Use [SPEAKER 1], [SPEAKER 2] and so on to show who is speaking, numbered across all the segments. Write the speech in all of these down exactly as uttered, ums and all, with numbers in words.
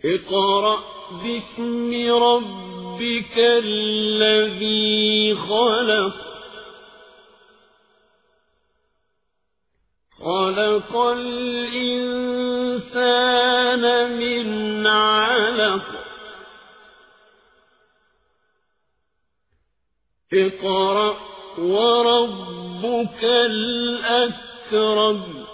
[SPEAKER 1] اقرأ باسم ربك الذي خلق خلق الإنسان من علق اقرأ وربك الأكرم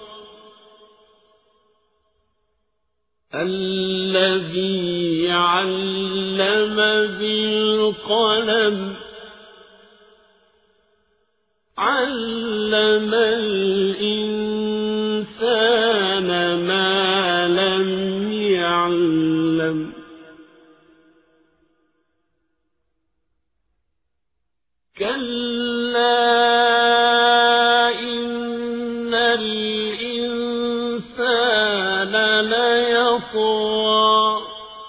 [SPEAKER 1] الذي علم بالقلم علم الإنسان ما لم يعلم كلا إن الإنسان ليطغى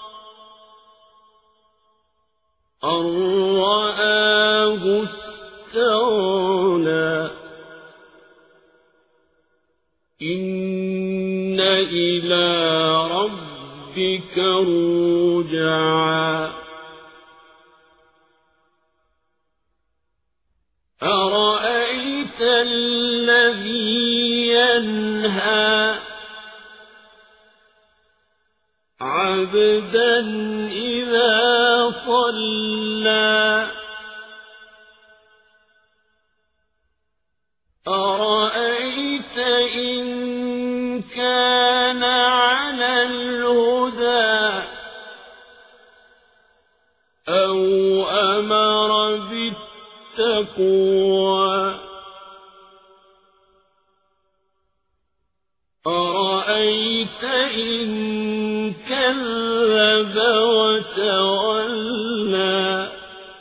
[SPEAKER 1] أن رآه استغنى إن إلى ربك رجعا أرأيت الذي ينهى عبدا إذا صلى أرأيت إن كان على الهدى أو أمر بالتقوى أرأيت إن كذب وتولى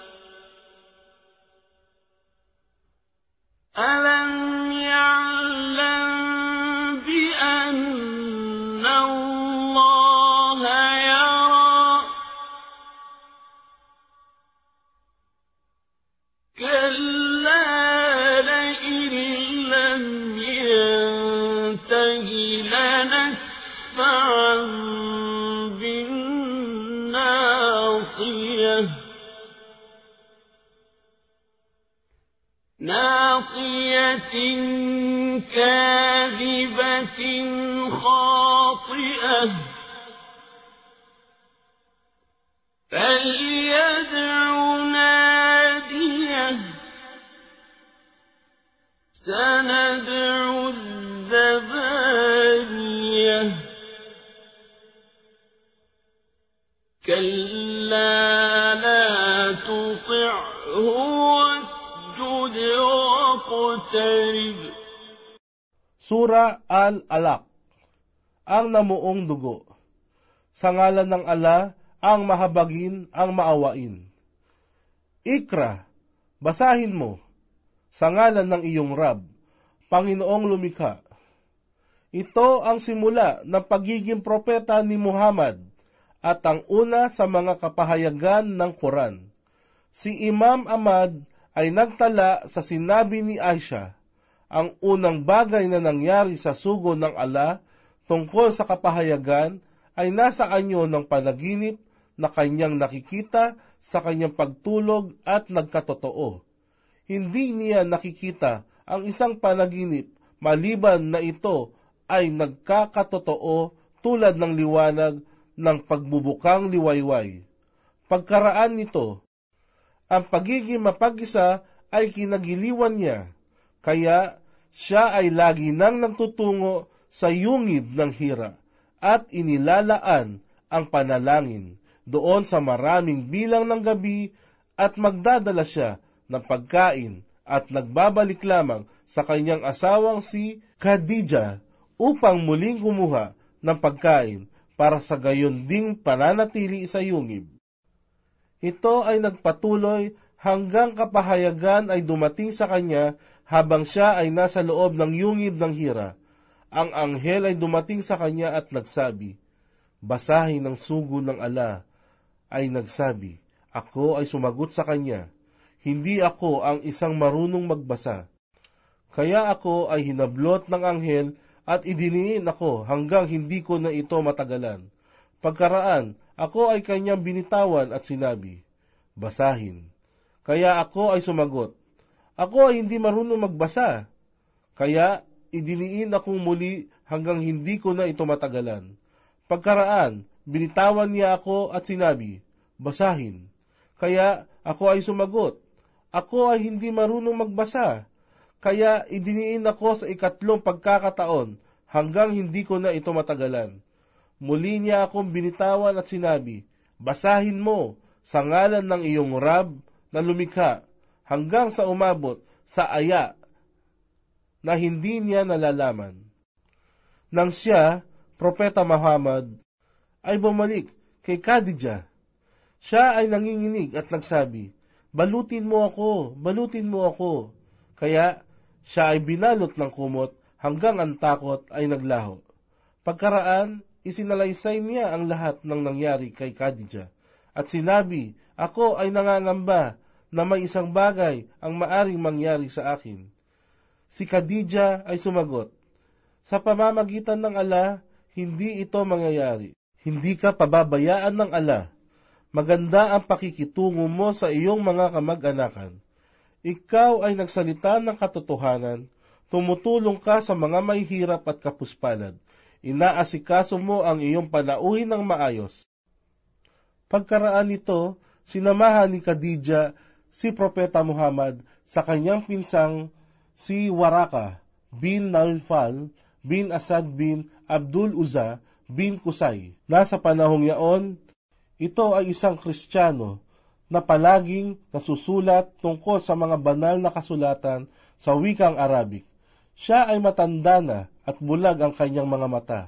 [SPEAKER 1] ألم يعلم بأن الله يرى كلا لئن لم ينته لنسفعا بالناصية ناصية كاذبة خاطئة فليدع ناديه سندع الزبانية كلا لا تطعه واسجد واقترب.
[SPEAKER 2] Sura Al-Alaq, ang namuong dugo. Sa ngalan ng Ala, ang mahabagin, ang maawain. Ikra, basahin mo, sa ngalan ng iyong Rab, Panginoong lumikha. Ito ang simula ng pagiging propeta ni Muhammad at ang una sa mga kapahayagan ng Quran. Si Imam Ahmad ay nagtala sa sinabi ni Aisha, ang unang bagay na nangyari sa sugo ng ala tungkol sa kapahayagan ay nasa anyo ng panaginip na kanyang nakikita sa kanyang pagtulog at nagkatotoo. Hindi niya nakikita ang isang panaginip maliban na ito ay nagkakatotoo tulad ng liwanag ng pagbubukang liwayway. Pagkaraan nito, ang pagiging mapag-isa ay kinagiliwan niya, kaya siya ay lagi nang nagtutungo sa yungib ng hira at inilalaan ang panalangin doon sa maraming bilang ng gabi at magdadala siya ng pagkain at nagbabalik lamang sa kanyang asawang si Khadija upang muling kumuha ng pagkain para sa gayon ding pananatili sa yungib. Ito ay nagpatuloy hanggang kapahayagan ay dumating sa kanya habang siya ay nasa loob ng yungib ng hira. Ang anghel ay dumating sa kanya at nagsabi, basahin ng sugo ng ala. Ay nagsabi, ako ay sumagot sa kanya, hindi ako ang isang marunong magbasa. Kaya ako ay hinablot ng anghel at idiniin ako hanggang hindi ko na ito matagalan. Pagkaraan, ako ay kanyang binitawan at sinabi, basahin. Kaya ako ay sumagot, ako ay hindi marunong magbasa. Kaya idiniin akong muli hanggang hindi ko na ito matagalan. Pagkaraan, binitawan niya ako at sinabi, basahin. Kaya ako ay sumagot, ako ay hindi marunong magbasa. Kaya idiniin ako sa ikatlong pagkakataon hanggang hindi ko na ito matagalan. Muli niya akong binitawan at sinabi, basahin mo sa ngalan ng iyong Rab na lumikha hanggang sa umabot sa aya na hindi niya nalalaman. Nang siya, Propeta Muhammad, ay bumalik kay Khadijah, siya ay nanginginig at nagsabi, balutin mo ako, balutin mo ako. Kaya siya ay binalot ng kumot hanggang ang takot ay naglaho. Pagkaraan, isinalaysay niya ang lahat ng nangyari kay Khadijah at sinabi, ako ay nangangamba na may isang bagay ang maaring mangyari sa akin. Si Khadijah ay sumagot, sa pamamagitan ng Allah, hindi ito mangyayari. Hindi ka pababayaan ng Allah. Maganda ang pakikitungo mo sa iyong mga kamag-anakan. Ikaw ay nagsalita ng katotohanan, tumutulong ka sa mga may hirap at kapuspalad. Inaasikaso mo ang iyong panauhin ng maayos. Pagkaraan nito, sinamahan ni Khadijah si Propeta Muhammad sa kanyang pinsang si Waraka bin Naufal bin Asad bin Abdul Uzza bin Qusay. Nasa panahong yaon, ito ay isang Kristiyano na palaging nasusulat tungkol sa mga banal na kasulatan sa wikang Arabic. Siya ay matanda na at bulag ang kanyang mga mata.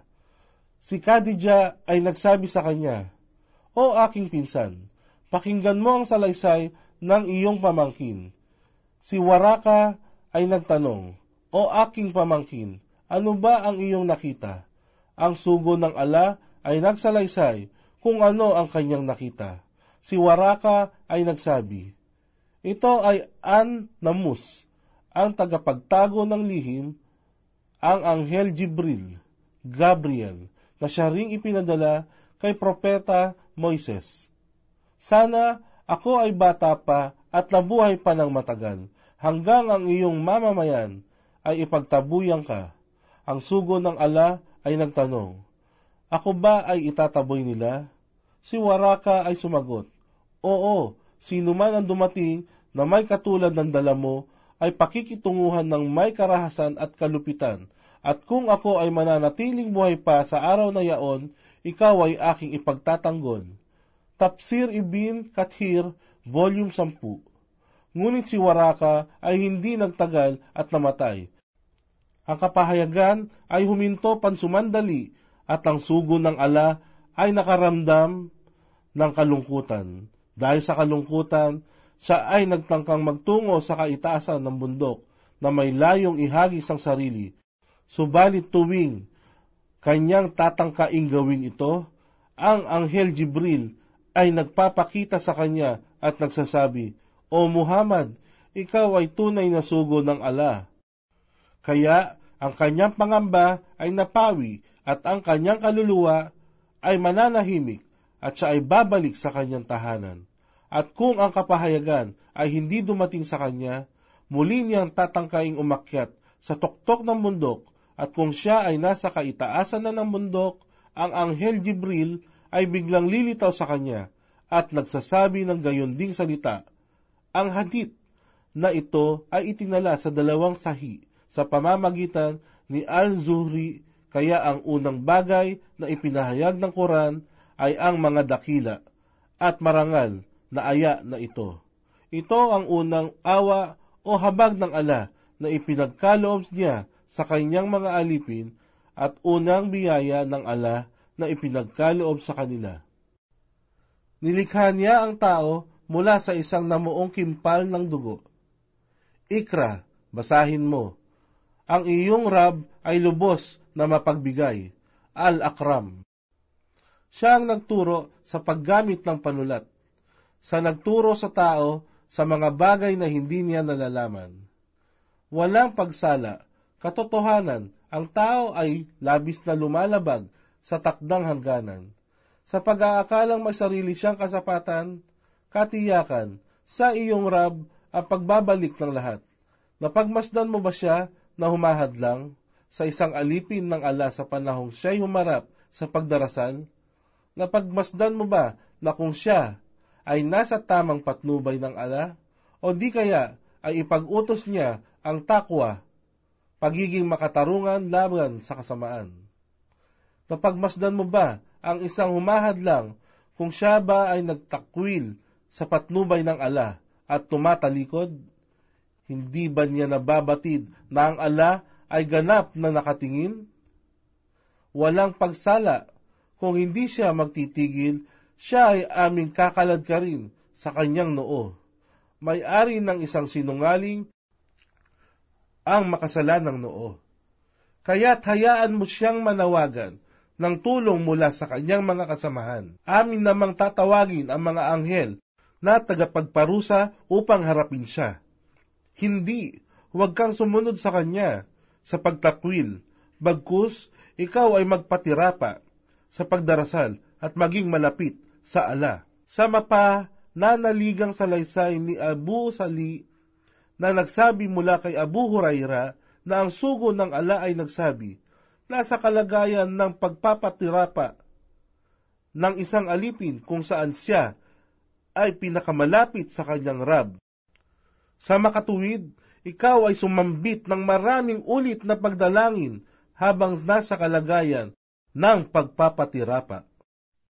[SPEAKER 2] Si Khadijah ay nagsabi sa kanya, O aking pinsan, pakinggan mo ang salaysay ng iyong pamangkin. Si Waraka ay nagtanong, O aking pamangkin, ano ba ang iyong nakita? Ang sugo ng Allah ay nagsalaysay kung ano ang kanyang nakita. Si Waraka ay nagsabi, ito ay An-Namus, ang tagapagtago ng lihim, ang Anghel Jibril, Gabriel, na siya ring ipinadala kay Propeta Moises. Sana ako ay bata pa at nabuhay pa ng matagal, hanggang ang iyong mamamayan ay ipagtabuyan ka. Ang sugo ng Allah ay nagtanong, ako ba ay itataboy nila? Si Waraka ay sumagot, oo, sino man ang dumating na may katulad ng dala mo ay pakikitunguhan ng may karahasan at kalupitan, at kung ako ay mananatiling buhay pa sa araw na yaon, ikaw ay aking ipagtatanggol. Tafsir Ibn Kathir, Volume ten. Ngunit si Waraka ay hindi nagtagal at namatay. Ang kapahayagan ay huminto pansumandali at ang sugo ng Allah ay nakaramdam ng kalungkutan. Dahil sa kalungkutan, siya ay nagtangkang magtungo sa kaitaasan ng bundok na may layong ihagis ang sarili. Subalit tuwing kanyang tatangkaing gawin ito, ang Anghel Jibril ay nagpapakita sa kanya at nagsasabi, O Muhammad, ikaw ay tunay na sugo ng Allah. Kaya ang kanyang pangamba ay napawi at ang kanyang kaluluwa ay mananahimik at siya ay babalik sa kanyang tahanan. At kung ang kapahayagan ay hindi dumating sa kanya, muli niyang tatangkaing umakyat sa tuktok ng bundok, at kung siya ay nasa kaitaasan na ng bundok, ang Anghel Jibril ay biglang lilitaw sa kanya at nagsasabi ng gayon ding salita. Ang hadith na ito ay itinala sa dalawang sahi sa pamamagitan ni Al-Zuhri, kaya ang unang bagay na ipinahayag ng Quran ay ang mga dakila at marangal na aya na ito. Ito ang unang awa o habag ng Allah na ipinagkaloob niya sa kanyang mga alipin at unang biyaya ng Allah na ipinagkaloob sa kanila. Nilikha niya ang tao mula sa isang namuong kimpal ng dugo. Ikra, basahin mo. Ang iyong Rab ay lubos na mapagbigay, Al-Akram. Siya ang nagturo sa paggamit ng panulat, sa nagturo sa tao sa mga bagay na hindi niya nalalaman. Walang pagsala, katotohanan, ang tao ay labis na lumalabag sa takdang hangganan. sa pag-aakalang may sarili siyang kasapatan, katiyakan, sa iyong Rab ang pagbabalik ng lahat. Napagmasdan mo ba siya na humahadlang sa isang alipin ng ala sa panahong siya'y humarap sa pagdarasal? Napagmasdan mo ba na kung siya ay nasa tamang patnubay ng ala, o di kaya ay ipag-utos niya ang takwa, pagiging makatarungan laban sa kasamaan? Napagmasdan mo ba ang isang humahadlang kung siya ba ay nagtakwil sa patnubay ng ala at tumatalikod? Hindi ba niya nababatid na ang ala ay ganap na nakatingin? Walang pagsala, kung hindi siya magtitigil, siya ay aming kakalad ka rin sa kanyang noo. May-ari ng isang sinungaling ang makasalanang noo. Kaya't hayaan mo siyang manawagan ng tulong mula sa kanyang mga kasamahan. Amin namang tatawagin ang mga anghel na tagapagparusa upang harapin siya. Hindi, huwag kang sumunod sa kanya sa pagtakwil, bagkus ikaw ay magpatirapa sa pagdarasal at maging malapit sa ala. Sama pa nanaligang salaysay ni Abu Sali na nagsabi mula kay Abu Huraira na ang sugo ng ala ay nagsabi, nasa kalagayan ng pagpapatirapa ng isang alipin kung saan siya ay pinakamalapit sa kanyang Rab. Sa makatuwid, ikaw ay sumambit ng maraming ulit na pagdalangin habang nasa kalagayan ng pagpapatirapa.